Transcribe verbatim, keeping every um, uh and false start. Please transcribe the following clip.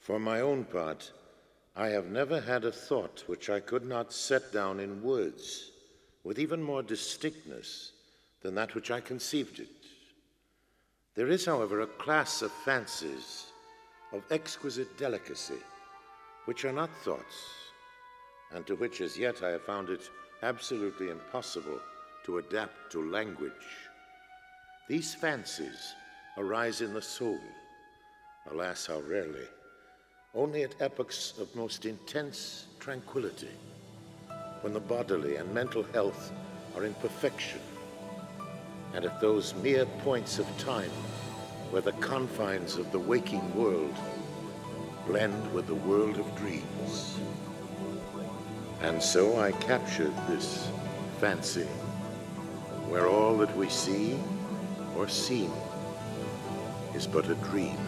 For my own part, I have never had a thought which I could not set down in words with even more distinctness than that which I conceived it. There is, however, a class of fancies of exquisite delicacy which are not thoughts, and to which as yet I have found it absolutely impossible to adapt to language. These fancies arise in the soul, alas, how rarely, only at epochs of most intense tranquility, when the bodily and mental health are in perfection, and at those mere points of time where the confines of the waking world blend with the world of dreams. And so I captured this fancy, where all that we see or seem is but a dream.